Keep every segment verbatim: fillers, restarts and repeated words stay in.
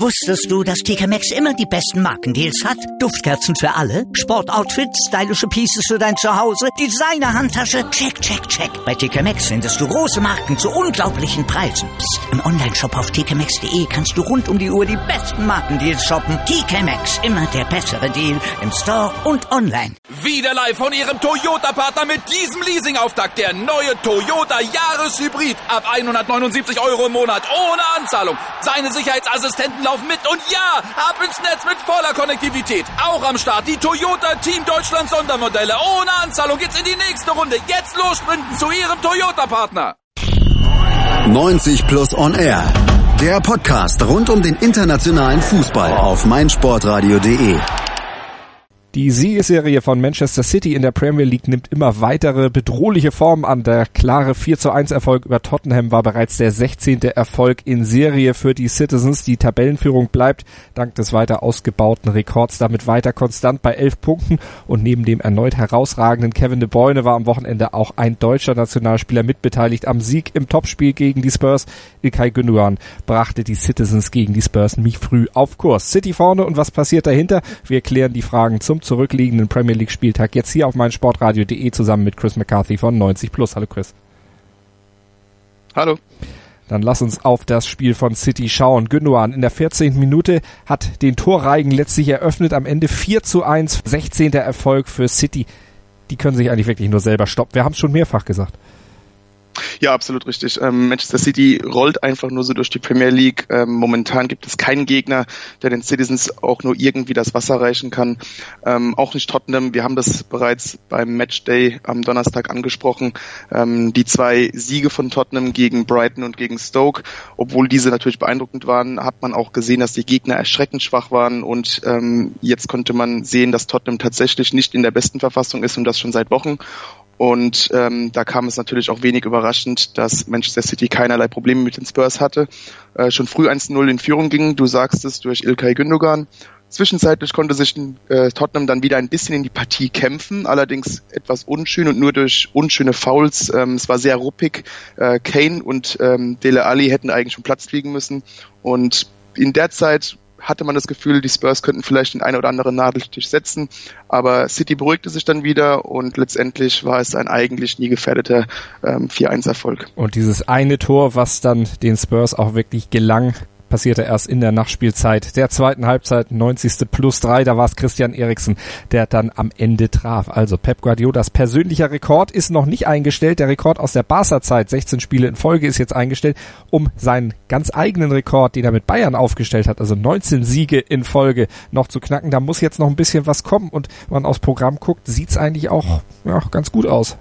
Wusstest du, dass T K Maxx immer die besten Markendeals hat? Duftkerzen für alle, Sportoutfits, stylische Pieces für dein Zuhause, Designer-Handtasche, check, check, check. Bei T K Maxx findest du große Marken zu unglaublichen Preisen. Psst. Im Onlineshop auf t k maxx punkt d e kannst du rund um die Uhr die besten Markendeals shoppen. T K Maxx, immer der bessere Deal im Store und online. Wieder live von Ihrem Toyota-Partner mit diesem Leasing-Auftakt. Der neue Toyota Jahreshybrid. Ab hundertneunundsiebzig Euro im Monat. Ohne Anzahlung. Seine Sicherheitsassistenten laufen mit. Und ja, ab ins Netz mit voller Konnektivität. Auch am Start die Toyota Team Deutschland Sondermodelle. Ohne Anzahlung geht's in die nächste Runde. Jetzt los sprinten zu Ihrem Toyota-Partner. neunzig Plus On Air. Der Podcast rund um den internationalen Fußball auf meinsportradio punkt de. Die Siegesserie von Manchester City in der Premier League nimmt immer weitere bedrohliche Formen an. Der klare vier zu eins Erfolg über Tottenham war bereits der sechzehnte Erfolg in Serie für die Citizens. Die Tabellenführung bleibt dank des weiter ausgebauten Rekords damit weiter konstant bei elf Punkten. Und neben dem erneut herausragenden Kevin De Bruyne war am Wochenende auch ein deutscher Nationalspieler mitbeteiligt am Sieg im Topspiel gegen die Spurs. İlkay Gündoğan brachte die Citizens gegen die Spurs mich früh auf Kurs. City vorne und was passiert dahinter? Wir klären die Fragen zum zurückliegenden Premier League Spieltag jetzt hier auf meinsportradio punkt de zusammen mit Chris McCarthy von neunzig Plus. Hallo Chris. Hallo. Dann lass uns auf das Spiel von City schauen. Gündoğan in der vierzehnten Minute hat den Torreigen letztlich eröffnet. Am Ende vier zu eins, sechzehnter Erfolg für City. Die können sich eigentlich wirklich nur selber stoppen. Wir haben es schon mehrfach gesagt. Ja, absolut richtig. Ähm, Manchester City rollt einfach nur so durch die Premier League. Ähm, momentan gibt es keinen Gegner, der den Citizens auch nur irgendwie das Wasser reichen kann. Ähm, auch nicht Tottenham. Wir haben das bereits beim Matchday am Donnerstag angesprochen. Ähm, die zwei Siege von Tottenham gegen Brighton und gegen Stoke, obwohl diese natürlich beeindruckend waren, hat man auch gesehen, dass die Gegner erschreckend schwach waren. Und ähm, jetzt konnte man sehen, dass Tottenham tatsächlich nicht in der besten Verfassung ist und das schon seit Wochen. Und ähm, da kam es natürlich auch wenig überraschend, dass Manchester City keinerlei Probleme mit den Spurs hatte. Äh, schon früh eins zu null in Führung ging, du sagst es, durch İlkay Gündoğan. Zwischenzeitlich konnte sich äh, Tottenham dann wieder ein bisschen in die Partie kämpfen, allerdings etwas unschön und nur durch unschöne Fouls. Ähm, es war sehr ruppig. Äh, Kane und ähm, Dele Alli hätten eigentlich schon Platz fliegen müssen. Und in der Zeit hatte man das Gefühl, die Spurs könnten vielleicht den einen oder anderen Nadelstich setzen, aber City beruhigte sich dann wieder und letztendlich war es ein eigentlich nie gefährdeter ähm, vier eins Erfolg. Und dieses eine Tor, was dann den Spurs auch wirklich gelang, passierte erst in der Nachspielzeit der zweiten Halbzeit, neunzigste plus drei, da war es Christian Eriksen, der dann am Ende traf. Also Pep Guardiolas persönlicher Rekord ist noch nicht eingestellt, der Rekord aus der Barca-Zeit, sechzehn Spiele in Folge, ist jetzt eingestellt, um seinen ganz eigenen Rekord, den er mit Bayern aufgestellt hat, also neunzehn Siege in Folge, noch zu knacken. Da muss jetzt noch ein bisschen was kommen und wenn man aufs Programm guckt, sieht's eigentlich auch ja, ganz gut aus.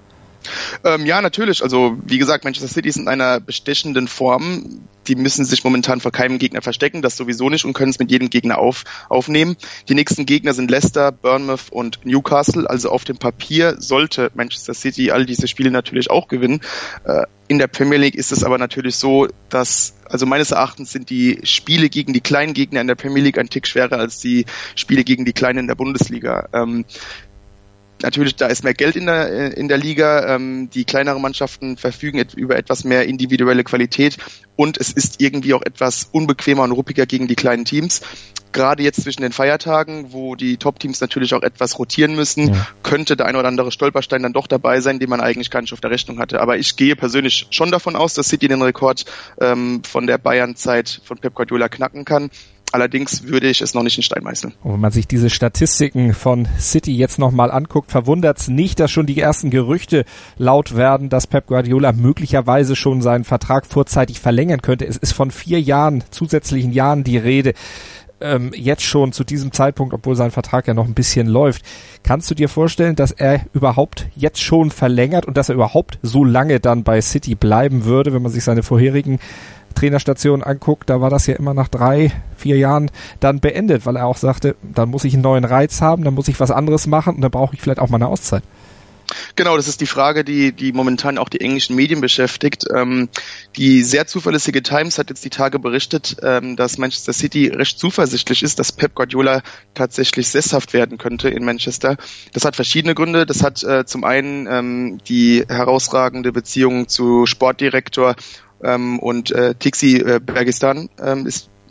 Ähm, ja, natürlich. Also wie gesagt, Manchester City ist in einer bestechenden Form. Die müssen sich momentan vor keinem Gegner verstecken, das sowieso nicht, und können es mit jedem Gegner auf, aufnehmen. Die nächsten Gegner sind Leicester, Bournemouth und Newcastle. Also auf dem Papier sollte Manchester City all diese Spiele natürlich auch gewinnen. Äh, in der Premier League ist es aber natürlich so, dass, also meines Erachtens sind die Spiele gegen die kleinen Gegner in der Premier League ein Tick schwerer als die Spiele gegen die kleinen in der Bundesliga. Ähm, Natürlich, da ist mehr Geld in der in der Liga. Ähm, die kleineren Mannschaften verfügen et- über etwas mehr individuelle Qualität und es ist irgendwie auch etwas unbequemer und ruppiger gegen die kleinen Teams. Gerade jetzt zwischen den Feiertagen, wo die Top-Teams natürlich auch etwas rotieren müssen, ja, könnte der ein oder andere Stolperstein dann doch dabei sein, den man eigentlich gar nicht auf der Rechnung hatte. Aber ich gehe persönlich schon davon aus, dass City den Rekord ähm, von der Bayern-Zeit von Pep Guardiola knacken kann. Allerdings würde ich es noch nicht in Stein meißeln. Und wenn man sich diese Statistiken von City jetzt nochmal anguckt, verwundert es nicht, dass schon die ersten Gerüchte laut werden, dass Pep Guardiola möglicherweise schon seinen Vertrag vorzeitig verlängern könnte. Es ist von vier Jahren, zusätzlichen Jahren die Rede. Ähm, jetzt schon zu diesem Zeitpunkt, obwohl sein Vertrag ja noch ein bisschen läuft. Kannst du dir vorstellen, dass er überhaupt jetzt schon verlängert und dass er überhaupt so lange dann bei City bleiben würde, wenn man sich seine vorherigen Trainerstation anguckt, da war das ja immer nach drei, vier Jahren dann beendet, weil er auch sagte, dann muss ich einen neuen Reiz haben, dann muss ich was anderes machen und dann brauche ich vielleicht auch mal eine Auszeit. Genau, das ist die Frage, die die momentan auch die englischen Medien beschäftigt. Ähm, die sehr zuverlässige Times hat jetzt die Tage berichtet, ähm, dass Manchester City recht zuversichtlich ist, dass Pep Guardiola tatsächlich sesshaft werden könnte in Manchester. Das hat verschiedene Gründe. Das hat äh, zum einen ähm, die herausragende Beziehung zu Sportdirektor ähm, und äh, Tixi äh, Bergistan ähm, ist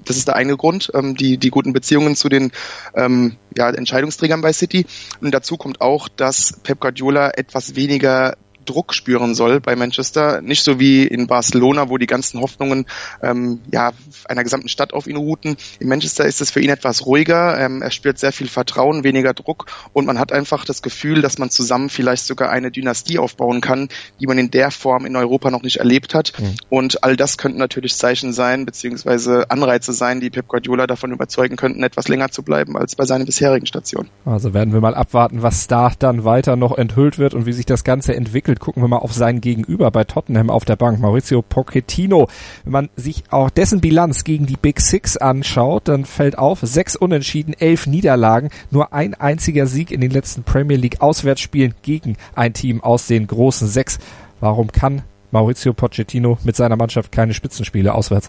Das ist der eine Grund, ähm, die, die guten Beziehungen zu den ähm, ja, Entscheidungsträgern bei City. Und dazu kommt auch, dass Pep Guardiola etwas weniger Druck spüren soll bei Manchester. Nicht so wie in Barcelona, wo die ganzen Hoffnungen ähm, ja einer gesamten Stadt auf ihn ruhten. In Manchester ist es für ihn etwas ruhiger. Ähm, er spürt sehr viel Vertrauen, weniger Druck und man hat einfach das Gefühl, dass man zusammen vielleicht sogar eine Dynastie aufbauen kann, die man in der Form in Europa noch nicht erlebt hat. Mhm. Und all das könnten natürlich Zeichen sein, beziehungsweise Anreize sein, die Pep Guardiola davon überzeugen könnten, etwas länger zu bleiben als bei seinen bisherigen Stationen. Also werden wir mal abwarten, was da dann weiter noch enthüllt wird und wie sich das Ganze entwickelt. Gucken wir mal auf sein Gegenüber bei Tottenham auf der Bank, Mauricio Pochettino. Wenn man sich auch dessen Bilanz gegen die Big Six anschaut, dann fällt auf, sechs Unentschieden, elf Niederlagen, nur ein einziger Sieg in den letzten Premier League Auswärtsspielen gegen ein Team aus den großen sechs. Warum kann Mauricio Pochettino mit seiner Mannschaft keine Spitzenspiele auswärts?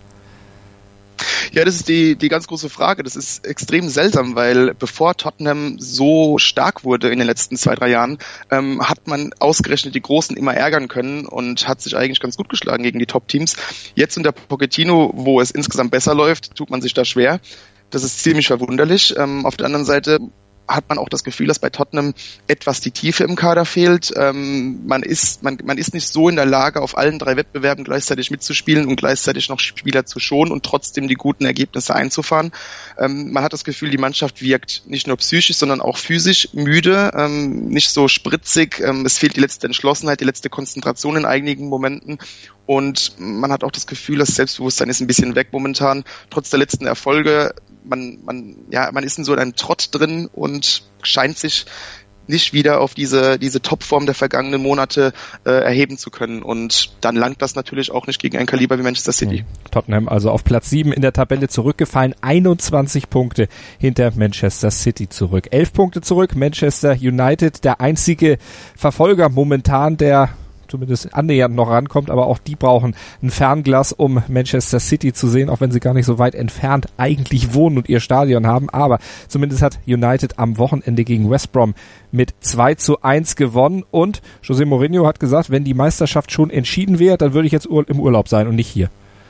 Ja, das ist die, die ganz große Frage. Das ist extrem seltsam, weil bevor Tottenham so stark wurde in den letzten zwei, drei Jahren, ähm, hat man ausgerechnet die Großen immer ärgern können und hat sich eigentlich ganz gut geschlagen gegen die Top-Teams. Jetzt unter Pochettino, wo es insgesamt besser läuft, tut man sich da schwer. Das ist ziemlich verwunderlich. Ähm, auf der anderen Seite hat man auch das Gefühl, dass bei Tottenham etwas die Tiefe im Kader fehlt. Ähm, man ist man, man ist nicht so in der Lage, auf allen drei Wettbewerben gleichzeitig mitzuspielen und gleichzeitig noch Spieler zu schonen und trotzdem die guten Ergebnisse einzufahren. Ähm, man hat das Gefühl, die Mannschaft wirkt nicht nur psychisch, sondern auch physisch müde, ähm, nicht so spritzig. Ähm, es fehlt die letzte Entschlossenheit, die letzte Konzentration in einigen Momenten. Und man hat auch das Gefühl, das Selbstbewusstsein ist ein bisschen weg momentan. Trotz der letzten Erfolge, man, man, ja, man ist in so einem Trott drin und scheint sich nicht wieder auf diese, diese Topform der vergangenen Monate äh, erheben zu können. Und dann langt das natürlich auch nicht gegen ein Kaliber wie Manchester City. Mhm. Tottenham also auf Platz sieben in der Tabelle zurückgefallen, einundzwanzig Punkte hinter Manchester City zurück. elf Punkte zurück, Manchester United, der einzige Verfolger momentan, der zumindest annähernd noch rankommt, aber auch die brauchen ein Fernglas, um Manchester City zu sehen, auch wenn sie gar nicht so weit entfernt eigentlich wohnen und ihr Stadion haben, aber zumindest hat United am Wochenende gegen West Brom mit zwei zu eins gewonnen und José Mourinho hat gesagt, wenn die Meisterschaft schon entschieden wäre, dann würde ich jetzt im Urlaub sein und nicht hier.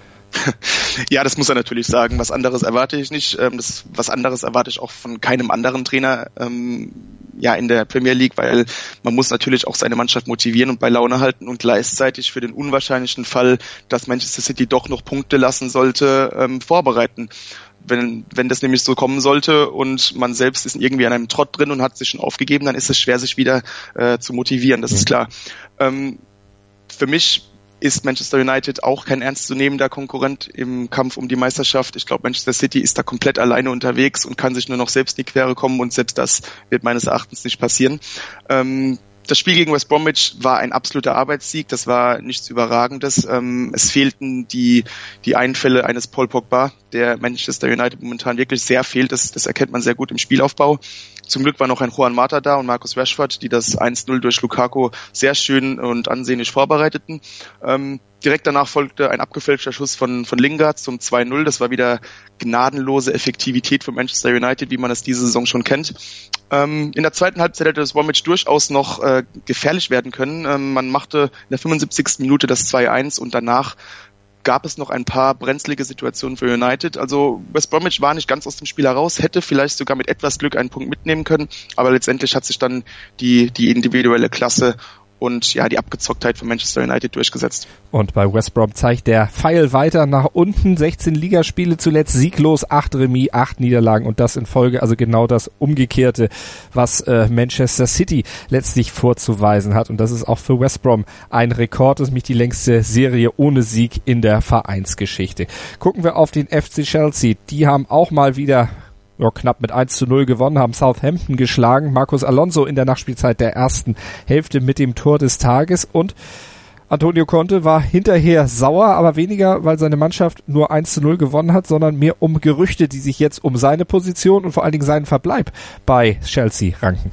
Ja, das muss er natürlich sagen. Was anderes erwarte ich nicht. Das, was anderes erwarte ich auch von keinem anderen Trainer ähm, ja, in der Premier League, weil man muss natürlich auch seine Mannschaft motivieren und bei Laune halten und gleichzeitig für den unwahrscheinlichen Fall, dass Manchester City doch noch Punkte lassen sollte, ähm, vorbereiten. Wenn, wenn das nämlich so kommen sollte und man selbst ist irgendwie an einem Trott drin und hat sich schon aufgegeben, dann ist es schwer, sich wieder äh, zu motivieren. Das ist klar. Ähm, für mich ist Manchester United auch kein ernstzunehmender Konkurrent im Kampf um die Meisterschaft. Ich glaube, Manchester City ist da komplett alleine unterwegs und kann sich nur noch selbst in die Quere kommen und selbst das wird meines Erachtens nicht passieren. Ähm, das Spiel gegen West Bromwich war ein absoluter Arbeitssieg, das war nichts Überragendes. Ähm, es fehlten die die Einfälle eines Paul Pogba, der Manchester United momentan wirklich sehr fehlt. Das, das erkennt man sehr gut im Spielaufbau. Zum Glück war noch ein Juan Mata da und Marcus Rashford, die das eins null durch Lukaku sehr schön und ansehnlich vorbereiteten. Ähm, direkt danach folgte ein abgefälschter Schuss von, von Lingard zum zwei null. Das war wieder gnadenlose Effektivität von Manchester United, wie man es diese Saison schon kennt. Ähm, in der zweiten Halbzeit hätte das Bromwich durchaus noch äh, gefährlich werden können. Ähm, man machte in der fünfundsiebzigsten Minute das zwei eins und danach gab es noch ein paar brenzlige Situationen für United. Also West Bromwich war nicht ganz aus dem Spiel heraus, hätte vielleicht sogar mit etwas Glück einen Punkt mitnehmen können, aber letztendlich hat sich dann die, die individuelle Klasse und ja die Abgezocktheit von Manchester United durchgesetzt. Und bei West Brom zeigt der Pfeil weiter nach unten. sechzehn Ligaspiele zuletzt sieglos, acht Remis, acht Niederlagen und das in Folge, also genau das Umgekehrte, was äh, Manchester City letztlich vorzuweisen hat. Und das ist auch für West Brom ein Rekord. Das ist nämlich die längste Serie ohne Sieg in der Vereinsgeschichte. Gucken wir auf den F C Chelsea. Die haben auch mal wieder ja, knapp mit eins zu null gewonnen, haben Southampton geschlagen. Marcos Alonso in der Nachspielzeit der ersten Hälfte mit dem Tor des Tages und Antonio Conte war hinterher sauer, aber weniger, weil seine Mannschaft nur eins zu null gewonnen hat, sondern mehr um Gerüchte, die sich jetzt um seine Position und vor allen Dingen seinen Verbleib bei Chelsea ranken.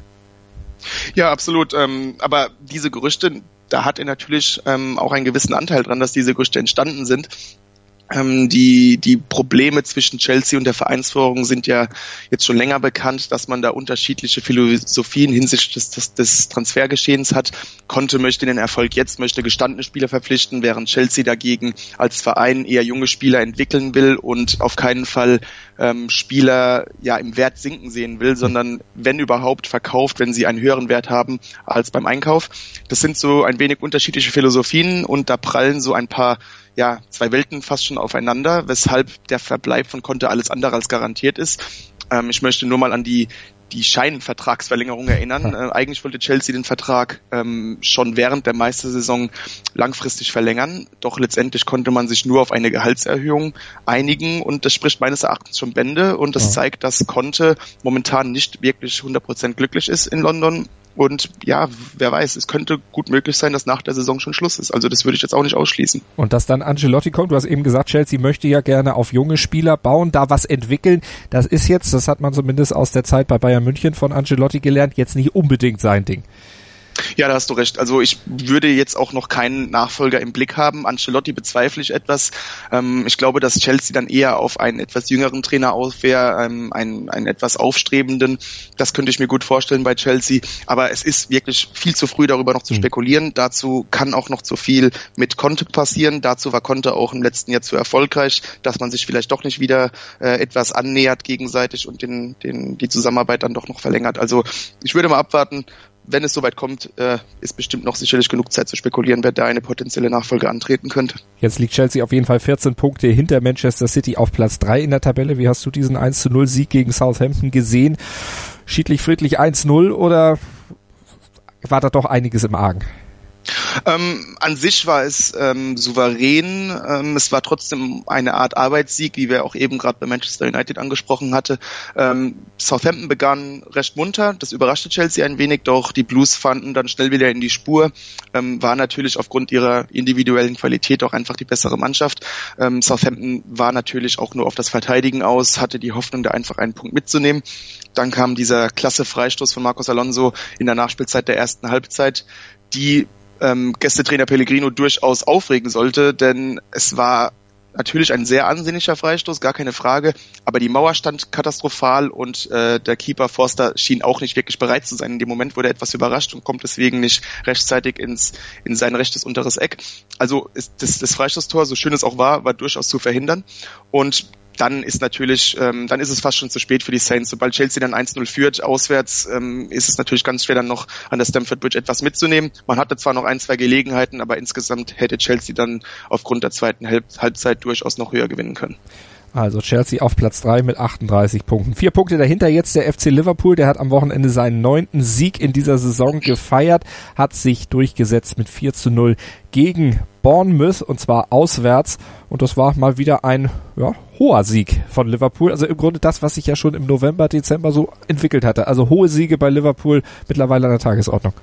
Ja, absolut. Ähm, aber diese Gerüchte, da hat er natürlich ähm, auch einen gewissen Anteil dran, dass diese Gerüchte entstanden sind. Ähm, die, die Probleme zwischen Chelsea und der Vereinsführung sind ja jetzt schon länger bekannt, dass man da unterschiedliche Philosophien hinsichtlich des, des, des Transfergeschehens hat. Conte möchte den Erfolg jetzt, möchte gestandene Spieler verpflichten, während Chelsea dagegen als Verein eher junge Spieler entwickeln will und auf keinen Fall ähm, Spieler ja im Wert sinken sehen will, sondern wenn überhaupt verkauft, wenn sie einen höheren Wert haben als beim Einkauf. Das sind so ein wenig unterschiedliche Philosophien und da prallen so ein paar ja, zwei Welten fast schon aufeinander, weshalb der Verbleib von Conte alles andere als garantiert ist. Ähm, ich möchte nur mal an die die Scheinvertragsverlängerung erinnern. Äh, eigentlich wollte Chelsea den Vertrag ähm, schon während der Meistersaison langfristig verlängern, doch letztendlich konnte man sich nur auf eine Gehaltserhöhung einigen und das spricht meines Erachtens schon Bände und das ja. zeigt, dass Conte momentan nicht wirklich hundert Prozent glücklich ist in London. Und ja, wer weiß, es könnte gut möglich sein, dass nach der Saison schon Schluss ist. Also das würde ich jetzt auch nicht ausschließen. Und dass dann Ancelotti kommt, du hast eben gesagt, Chelsea möchte ja gerne auf junge Spieler bauen, da was entwickeln. Das ist jetzt, das hat man zumindest aus der Zeit bei Bayern München von Ancelotti gelernt, jetzt nicht unbedingt sein Ding. Ja, da hast du recht. Also ich würde jetzt auch noch keinen Nachfolger im Blick haben. Ancelotti bezweifle ich etwas. Ähm, ich glaube, dass Chelsea dann eher auf einen etwas jüngeren Trainer aus wäre, ähm, einen, einen etwas aufstrebenden. Das könnte ich mir gut vorstellen bei Chelsea. Aber es ist wirklich viel zu früh, darüber noch zu spekulieren. Mhm. Dazu kann auch noch zu viel mit Conte passieren. Dazu war Conte auch im letzten Jahr zu erfolgreich, dass man sich vielleicht doch nicht wieder äh, etwas annähert gegenseitig und den, den, die Zusammenarbeit dann doch noch verlängert. Also ich würde mal abwarten. Wenn es soweit kommt, äh, ist bestimmt noch sicherlich genug Zeit zu spekulieren, wer da eine potenzielle Nachfolge antreten könnte. Jetzt liegt Chelsea auf jeden Fall vierzehn Punkte hinter Manchester City auf Platz drei in der Tabelle. Wie hast du diesen eins zu null Sieg gegen Southampton gesehen? Schiedlich friedlich eins null oder war da doch einiges im Argen? Ähm, an sich war es ähm, souverän, ähm, es war trotzdem eine Art Arbeitssieg, wie wir auch eben gerade bei Manchester United angesprochen hatte. Ähm, Southampton begann recht munter, das überraschte Chelsea ein wenig, doch die Blues fanden dann schnell wieder in die Spur, ähm, war natürlich aufgrund ihrer individuellen Qualität auch einfach die bessere Mannschaft. Ähm, Southampton war natürlich auch nur auf das Verteidigen aus, hatte die Hoffnung, da einfach einen Punkt mitzunehmen. Dann kam dieser klasse Freistoß von Marcos Alonso in der Nachspielzeit der ersten Halbzeit, die ähm, Gästetrainer Pellegrino durchaus aufregen sollte, denn es war natürlich ein sehr ansehnlicher Freistoß, gar keine Frage, aber die Mauer stand katastrophal und äh, der Keeper Forster schien auch nicht wirklich bereit zu sein. In dem Moment wurde er etwas überrascht und kommt deswegen nicht rechtzeitig ins in sein rechtes unteres Eck. Also ist das, das Freistoßtor, so schön es auch war, war durchaus zu verhindern und dann ist natürlich, ähm, dann ist es fast schon zu spät für die Saints. Sobald Chelsea dann eins null führt, auswärts, ähm, ist es natürlich ganz schwer, dann noch an der Stamford Bridge etwas mitzunehmen. Man hatte zwar noch ein, zwei Gelegenheiten, aber insgesamt hätte Chelsea dann aufgrund der zweiten Halb- Halbzeit durchaus noch höher gewinnen können. Also Chelsea auf Platz drei mit achtunddreißig Punkten. Vier Punkte dahinter jetzt der F C Liverpool. Der hat am Wochenende seinen neunten Sieg in dieser Saison gefeiert, hat sich durchgesetzt mit vier zu null gegen Bournemouth und zwar auswärts. Und das war mal wieder ein ja, hoher Sieg von Liverpool. Also im Grunde das, was sich ja schon im November, Dezember so entwickelt hatte. Also hohe Siege bei Liverpool mittlerweile an der Tagesordnung.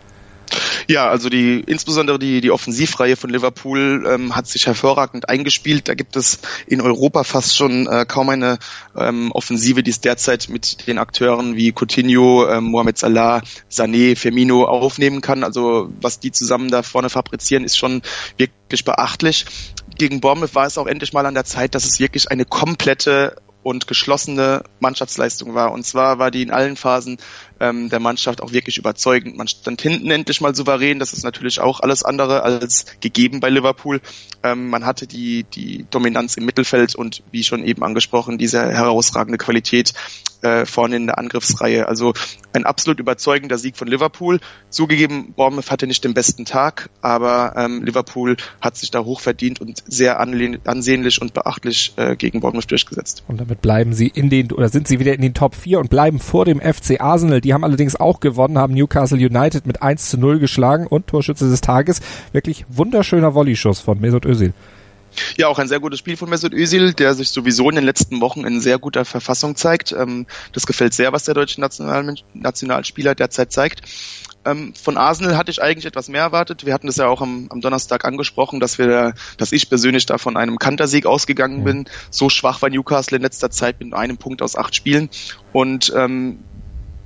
Ja, also die insbesondere die die Offensivreihe von Liverpool ähm, hat sich hervorragend eingespielt. Da gibt es in Europa fast schon äh, kaum eine ähm, Offensive, die es derzeit mit den Akteuren wie Coutinho, ähm, Mohamed Salah, Sané, Firmino aufnehmen kann. Also was die zusammen da vorne fabrizieren, ist schon wirklich beachtlich. Gegen Bournemouth war es auch endlich mal an der Zeit, dass es wirklich eine komplette und geschlossene Mannschaftsleistung war. Und zwar war die in allen Phasen ähm, der Mannschaft auch wirklich überzeugend. Man stand hinten endlich mal souverän. Das ist natürlich auch alles andere als gegeben bei Liverpool. Ähm, man hatte die die Dominanz im Mittelfeld und wie schon eben angesprochen, diese herausragende Qualität äh, vorne in der Angriffsreihe. Also ein absolut überzeugender Sieg von Liverpool. Zugegeben, Bournemouth hatte nicht den besten Tag, aber ähm, Liverpool hat sich da hochverdient und sehr anlehn- ansehnlich und beachtlich äh, gegen Bournemouth durchgesetzt. Und damit bleiben sie in den, oder sind sie wieder in den Top vier und bleiben vor dem F C Arsenal. Die haben allerdings auch gewonnen, haben Newcastle United mit eins zu null geschlagen und Torschütze des Tages. Wirklich wunderschöner Volleyschuss von Mesut Özil. Ja, auch ein sehr gutes Spiel von Mesut Özil, der sich sowieso in den letzten Wochen in sehr guter Verfassung zeigt. Ähm, das gefällt sehr, was der deutsche National- Nationalspieler derzeit zeigt. Ähm, von Arsenal hatte ich eigentlich etwas mehr erwartet. Wir hatten das ja auch am, am Donnerstag angesprochen, dass wir, dass ich persönlich da von einem Kantersieg ausgegangen bin. So schwach war Newcastle in letzter Zeit mit einem Punkt aus acht Spielen. Und ähm,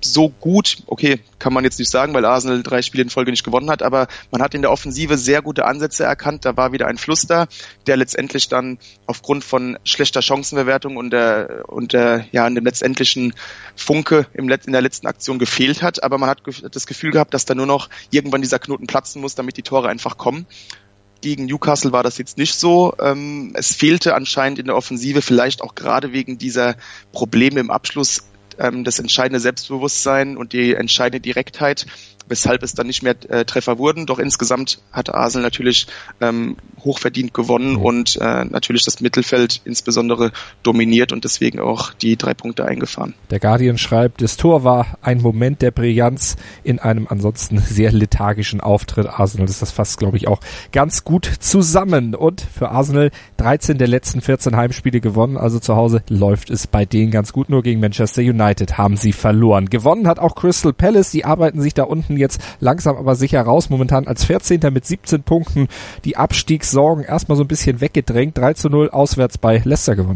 so gut, okay, kann man jetzt nicht sagen, weil Arsenal drei Spiele in Folge nicht gewonnen hat, aber man hat in der Offensive sehr gute Ansätze erkannt, da war wieder ein Fluss da, der letztendlich dann aufgrund von schlechter Chancenverwertung und der, und der, ja, in dem letztendlichen Funke im Let- in der letzten Aktion gefehlt hat, aber man hat ge- das Gefühl gehabt, dass da nur noch irgendwann dieser Knoten platzen muss, damit die Tore einfach kommen. Gegen Newcastle war das jetzt nicht so. Ähm, es fehlte anscheinend in der Offensive, vielleicht auch gerade wegen dieser Probleme im Abschluss, ähm, das entscheidende Selbstbewusstsein und die entscheidende Direktheit, weshalb es dann nicht mehr äh, Treffer wurden. Doch insgesamt hat Arsenal natürlich ähm, hochverdient gewonnen und äh, natürlich das Mittelfeld insbesondere dominiert und deswegen auch die drei Punkte eingefahren. Der Guardian schreibt, das Tor war ein Moment der Brillanz in einem ansonsten sehr lethargischen Auftritt. Arsenal, das fasst, glaube ich, auch ganz gut zusammen. Und für Arsenal dreizehn der letzten vierzehn Heimspiele gewonnen, also zu Hause läuft es bei denen ganz gut. Nur gegen Manchester United haben sie verloren. Gewonnen hat auch Crystal Palace, die arbeiten sich da unten jetzt langsam aber sicher raus, momentan als vierzehnter mit siebzehn Punkten, die Abstiegssorgen erstmal so ein bisschen weggedrängt, drei zu null auswärts bei Leicester gewonnen.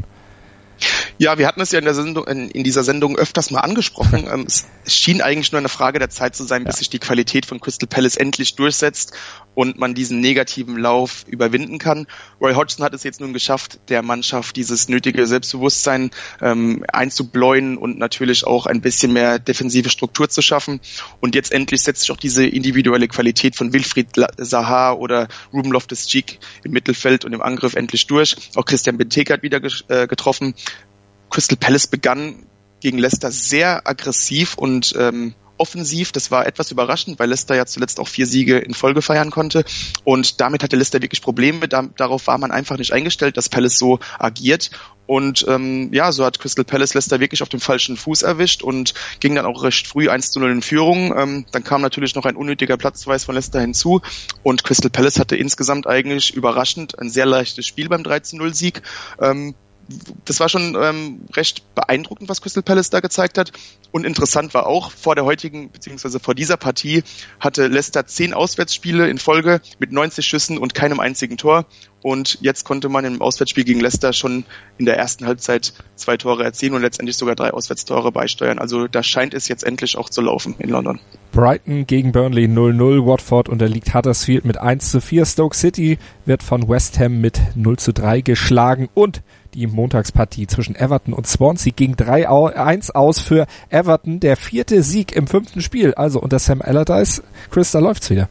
Ja, wir hatten es ja in der Sendung, in, in dieser Sendung öfters mal angesprochen. ähm, es, es schien eigentlich nur eine Frage der Zeit zu sein, bis ja. sich die Qualität von Crystal Palace endlich durchsetzt und man diesen negativen Lauf überwinden kann. Roy Hodgson hat es jetzt nun geschafft, der Mannschaft dieses nötige Selbstbewusstsein ähm, einzubläuen und natürlich auch ein bisschen mehr defensive Struktur zu schaffen. Und jetzt endlich setzt sich auch diese individuelle Qualität von Wilfried Zaha oder Ruben Loftus-Cheek im Mittelfeld und im Angriff endlich durch. Auch Christian Benteke hat wieder ge- äh, getroffen. Crystal Palace begann gegen Leicester sehr aggressiv und ähm, offensiv. Das war etwas überraschend, weil Leicester ja zuletzt auch vier Siege in Folge feiern konnte. Und damit hatte Leicester wirklich Probleme. Da, darauf war man einfach nicht eingestellt, dass Palace so agiert. Und ähm, ja, so hat Crystal Palace Leicester wirklich auf dem falschen Fuß erwischt und ging dann auch recht früh eins zu null in Führung. Ähm, dann kam natürlich noch ein unnötiger Platzverweis von Leicester hinzu. Und Crystal Palace hatte insgesamt eigentlich überraschend ein sehr leichtes Spiel beim drei zu null Sieg. Ähm, Das war schon ähm, recht beeindruckend, was Crystal Palace da gezeigt hat. Und interessant war auch, vor der heutigen, beziehungsweise vor dieser Partie hatte Leicester zehn Auswärtsspiele in Folge mit neunzig Schüssen und keinem einzigen Tor. Und jetzt konnte man im Auswärtsspiel gegen Leicester schon in der ersten Halbzeit zwei Tore erzielen und letztendlich sogar drei Auswärtstore beisteuern. Also da scheint es jetzt endlich auch zu laufen in London. Brighton gegen Burnley null null, Watford unterliegt Huddersfield mit eins zu vier, Stoke City wird von West Ham mit null zu drei geschlagen und die Montagspartie zwischen Everton und Swansea ging drei eins aus für Everton, der vierte Sieg im fünften Spiel, also unter Sam Allardyce. Chris, da läuft's wieder.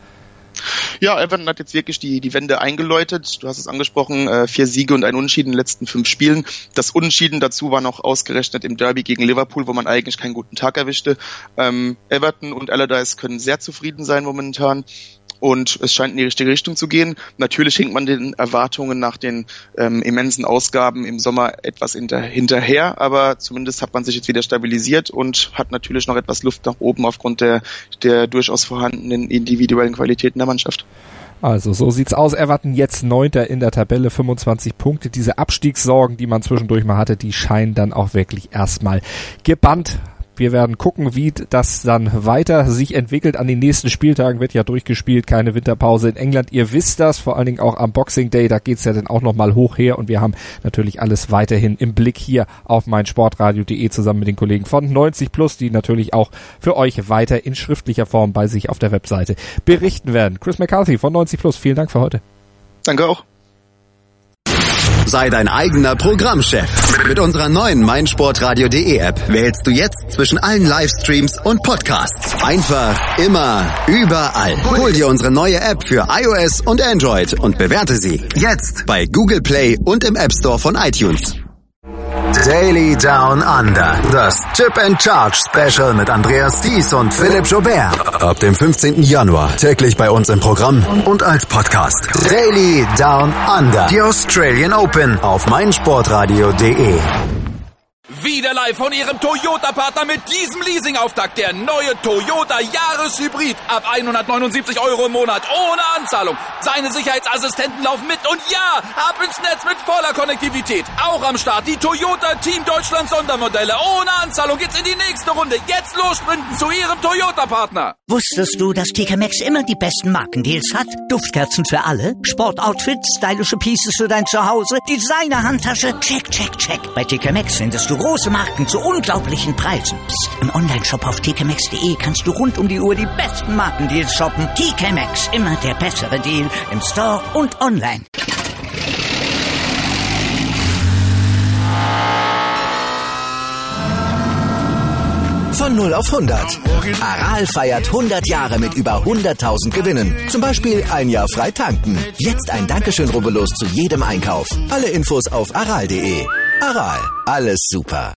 Ja, Everton hat jetzt wirklich die die Wende eingeläutet. Du hast es angesprochen, äh, vier Siege und ein Unentschieden in den letzten fünf Spielen. Das Unentschieden dazu war noch ausgerechnet im Derby gegen Liverpool, wo man eigentlich keinen guten Tag erwischte. Ähm, Everton und Allardyce können sehr zufrieden sein momentan. Und es scheint in die richtige Richtung zu gehen. Natürlich hinkt man den Erwartungen nach den ähm, immensen Ausgaben im Sommer etwas hinter, hinterher, aber zumindest hat man sich jetzt wieder stabilisiert und hat natürlich noch etwas Luft nach oben aufgrund der, der durchaus vorhandenen individuellen Qualitäten der Mannschaft. Also so sieht's aus. Everton jetzt Neunter in der Tabelle, fünfundzwanzig Punkte. Diese Abstiegssorgen, die man zwischendurch mal hatte, die scheinen dann auch wirklich erstmal gebannt. Wir werden gucken, wie das dann weiter sich entwickelt. An den nächsten Spieltagen wird ja durchgespielt, keine Winterpause in England. Ihr wisst das, vor allen Dingen auch am Boxing Day, da geht's ja dann auch nochmal hoch her. Und wir haben natürlich alles weiterhin im Blick hier auf meinsportradio punkt de zusammen mit den Kollegen von neunzig plus, die natürlich auch für euch weiter in schriftlicher Form bei sich auf der Webseite berichten werden. Chris McCarthy von neunzig plus, vielen Dank für heute. Danke auch. Sei dein eigener Programmchef. Mit unserer neuen meinsportradio punkt de App wählst du jetzt zwischen allen Livestreams und Podcasts. Einfach, immer, überall. Hol dir unsere neue App für iOS und Android und bewerte sie jetzt bei Google Play und im App Store von iTunes. Daily Down Under. Das Chip and Charge Special mit Andreas Thies und Philipp Joubert. Ab dem fünfzehnten Januar täglich bei uns im Programm und als Podcast. Daily Down Under. Die Australian Open auf meinsportradio punkt de. Wieder live von Ihrem Toyota-Partner mit diesem Leasing-Auftakt. Der neue Toyota Jahreshybrid. Ab hundertneunundsiebzig Euro im Monat. Ohne Anzahlung. Seine Sicherheitsassistenten laufen mit. Und ja, ab ins Netz mit voller Konnektivität. Auch am Start die Toyota Team Deutschland Sondermodelle. Ohne Anzahlung geht's in die nächste Runde. Jetzt los sprinten zu Ihrem Toyota-Partner. Wusstest du, dass T K Maxx immer die besten Markendeals hat? Duftkerzen für alle, Sportoutfits, stylische Pieces für dein Zuhause, Designer-Handtasche, check, check, check. Bei T K Maxx findest du große Große Marken zu unglaublichen Preisen. Psst. Im Onlineshop auf t k maxx punkt d e kannst du rund um die Uhr die besten Markendeals shoppen. T K Maxx, immer der bessere Deal im Store und online. Von null auf hundert. Aral feiert hundert Jahre mit über hunderttausend Gewinnen. Zum Beispiel ein Jahr frei tanken. Jetzt ein Dankeschön, rubbellos zu jedem Einkauf. Alle Infos auf aral punkt d e. Aral, alles super.